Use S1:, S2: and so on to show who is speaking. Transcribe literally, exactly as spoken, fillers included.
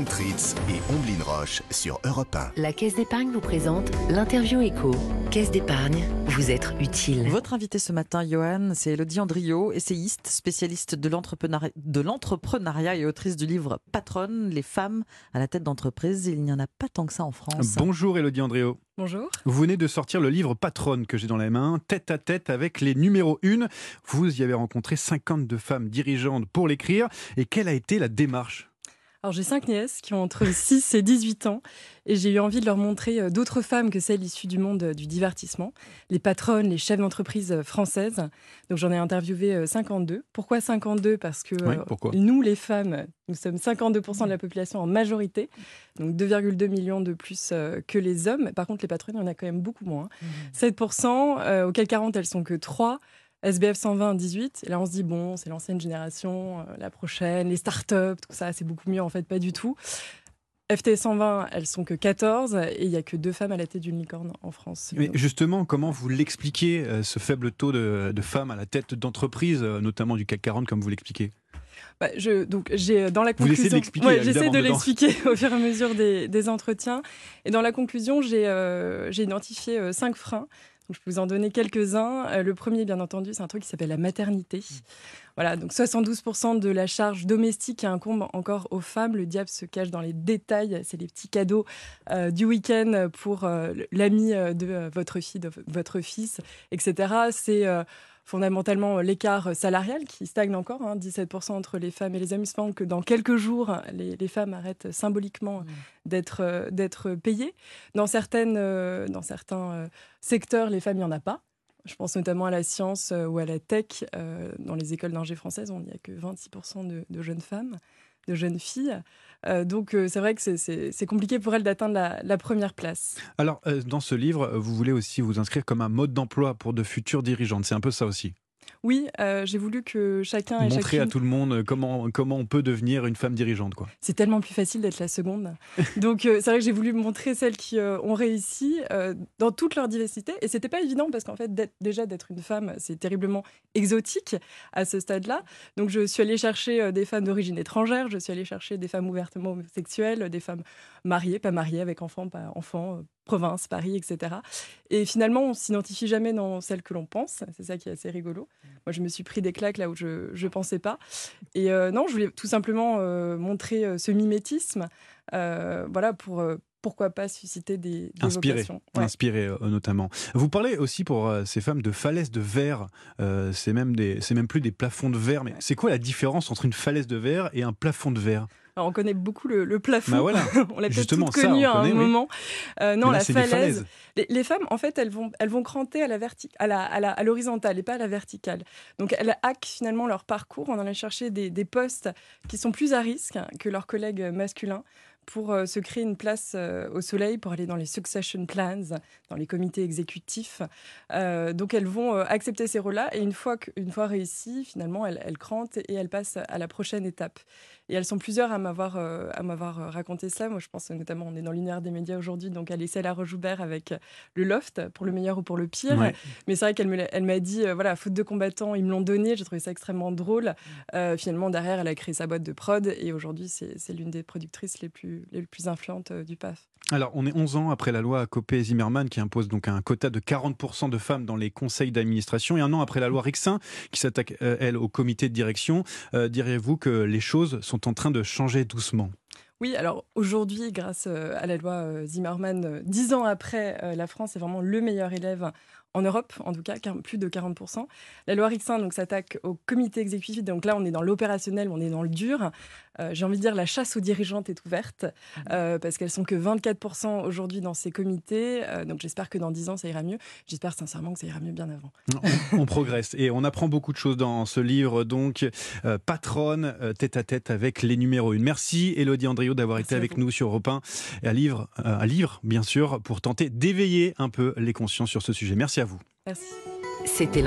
S1: Jérôme Tritz et Omblin Roche sur Europe un.
S2: La Caisse d'Épargne vous présente l'interview écho. Caisse d'Épargne, vous être utile.
S3: Votre invité ce matin, Johan, c'est Elodie Andriot, essayiste, spécialiste de l'entrepreneuriat, de l'entrepreneuriat et autrice du livre Patronne, les femmes à la tête d'entreprise. Il n'y en a pas tant que ça en France.
S4: Bonjour Elodie Andriot.
S5: Bonjour.
S4: Vous venez de sortir le livre Patronne que j'ai dans les mains, tête à tête avec les numéros un. Vous y avez rencontré cinquante-deux femmes dirigeantes pour l'écrire. Et quelle a été la démarche ?
S5: Alors j'ai cinq nièces qui ont entre six et dix-huit ans et j'ai eu envie de leur montrer d'autres femmes que celles issues du monde du divertissement, les patronnes, les chefs d'entreprise françaises. Donc j'en ai interviewé cinquante-deux. Pourquoi cinquante-deux ? Parce que
S4: oui, pourquoi
S5: nous les femmes, nous sommes cinquante-deux pour cent de la population en majorité, donc deux virgule deux millions de plus que les hommes. Par contre les patronnes, il y en a quand même beaucoup moins. Mmh. sept pour cent, euh, au C A C quarante elles sont que trois. S B F cent vingt, dix-huit. Et là, on se dit, bon, c'est l'ancienne génération, euh, la prochaine, les startups, tout ça, c'est beaucoup mieux. En fait, pas du tout. F T cent vingt, elles sont que quatorze. Et il n'y a que deux femmes à la tête d'une licorne en France.
S4: Mais justement, comment vous l'expliquez, euh, ce faible taux de, de femmes à la tête d'entreprises, euh, notamment du C A C quarante, comme vous l'expliquez ?
S5: Bah, je, donc, j'ai, dans la conclusion,
S4: vous essayez de l'expliquer,
S5: ouais, j'essaie de
S4: dedans.
S5: l'expliquer au fur et à mesure des, des entretiens. Et dans la conclusion, j'ai, euh, j'ai identifié euh, cinq freins. Donc, je peux vous en donner quelques-uns. Euh, le premier, bien entendu, c'est un truc qui s'appelle la maternité. Mmh. Voilà, donc soixante-douze pour cent de la charge domestique qui incombe encore aux femmes. Le diable se cache dans les détails. C'est les petits cadeaux euh, du week-end pour euh, l'ami de euh, votre fille, de votre fils, et cetera. C'est euh, fondamentalement l'écart salarial qui stagne encore, hein, dix-sept pour cent entre les femmes et les hommes. Il se semble que dans quelques jours, les, les femmes arrêtent symboliquement mmh. d'être, euh, d'être payées. Dans, certaines, euh, dans certains euh, secteurs, les femmes, il n'y en a pas. Je pense notamment à la science euh, ou à la tech. Euh, dans les écoles d'ingé françaises, on n'y a que vingt-six pour cent de, de jeunes femmes, de jeunes filles. Euh, donc euh, c'est vrai que c'est, c'est, c'est compliqué pour elles d'atteindre la, la première place.
S4: Alors, euh, dans ce livre, vous voulez aussi vous inscrire comme un mode d'emploi pour de futures dirigeantes. C'est un peu ça aussi ?
S5: Oui, euh, j'ai voulu que chacun et
S4: montrer
S5: chacune...
S4: à tout le monde comment, comment on peut devenir une femme dirigeante, quoi.
S5: C'est tellement plus facile d'être la seconde. Donc euh, c'est vrai que j'ai voulu montrer celles qui euh, ont réussi euh, dans toute leur diversité. Et c'était pas évident parce qu'en fait, d'être, déjà d'être une femme, c'est terriblement exotique à ce stade-là. Donc je suis allée chercher euh, des femmes d'origine étrangère, je suis allée chercher des femmes ouvertement homosexuelles, des femmes mariées, pas mariées, avec enfants, pas enfants, euh, province, Paris, et cetera. Et finalement, on ne s'identifie jamais dans celle que l'on pense. C'est ça qui est assez rigolo. Moi, je me suis pris des claques là où je ne pensais pas. Et euh, non, je voulais tout simplement euh, montrer euh, ce mimétisme, euh, voilà, pour... Euh, pourquoi pas susciter des, des
S4: inspiré,
S5: vocations. Ouais.
S4: Inspiré euh, notamment. Vous parlez aussi pour euh, ces femmes de falaises de verre. Euh, c'est, même des, c'est même plus des plafonds de verre. Mais ouais. C'est quoi la différence entre une falaise de verre et un plafond de verre ?
S5: Alors, on connaît beaucoup le, le plafond.
S4: Bah voilà.
S5: On l'a peut-être
S4: Justement,
S5: toutes connu
S4: ça,
S5: à un
S4: connaît,
S5: moment.
S4: Oui.
S5: Euh, non,
S4: là,
S5: la
S4: c'est
S5: falaise. Les, les femmes, en fait, elles vont, elles vont cranter à la, verti- à, la, à, la, à l'horizontale et pas à la verticale. Donc, elles hackent finalement leur parcours en allant chercher des, des postes qui sont plus à risque que leurs collègues masculins pour euh, se créer une place euh, au soleil, pour aller dans les succession plans, dans les comités exécutifs. Euh, donc, elles vont euh, accepter ces rôles-là et une fois, que, une fois réussies, finalement, elles, elles crantent et elles passent à la prochaine étape. Et elles sont plusieurs à m'avoir, euh, à m'avoir raconté ça. Moi, je pense notamment, on est dans l'univers des médias aujourd'hui, donc à l'essai La Roche-Joubert avec le Loft, pour le meilleur ou pour le pire. Ouais. Mais c'est vrai qu'elle me l'a, elle m'a dit, euh, voilà, faute de combattants, ils me l'ont donné. J'ai trouvé ça extrêmement drôle. Euh, finalement, derrière, elle a créé sa boîte de prod et aujourd'hui, c'est, c'est l'une des productrices les plus, les plus influentes euh, du P A F.
S4: Alors, on est onze ans après la loi Copé-Zimmermann qui impose donc un quota de quarante pour cent de femmes dans les conseils d'administration et un an après la loi Rixain qui s'attaque, euh, elle, au comité de direction. Euh, diriez-vous que les choses sont en train de changer doucement ?
S5: Oui, alors aujourd'hui, grâce à la loi Zimmermann, dix ans après, la France est vraiment le meilleur élève en Europe, en tout cas, plus de quarante pour cent. La loi Rixain donc, s'attaque au comité exécutif. Donc là, on est dans l'opérationnel, on est dans le dur. Euh, j'ai envie de dire la chasse aux dirigeantes est ouverte euh, parce qu'elles sont que vingt-quatre pour cent aujourd'hui dans ces comités. Euh, donc j'espère que dans dix ans, ça ira mieux. J'espère sincèrement que ça ira mieux bien avant.
S4: On, on progresse et on apprend beaucoup de choses dans ce livre. Donc, euh, Patronne, euh, tête à tête avec les numéros un. Merci Elodie Andriot d'avoir Merci été avec nous sur Europe un. Et à livre, euh, à livre, bien sûr, pour tenter d'éveiller un peu les consciences sur ce sujet. Merci à vous.
S5: Merci.
S2: C'était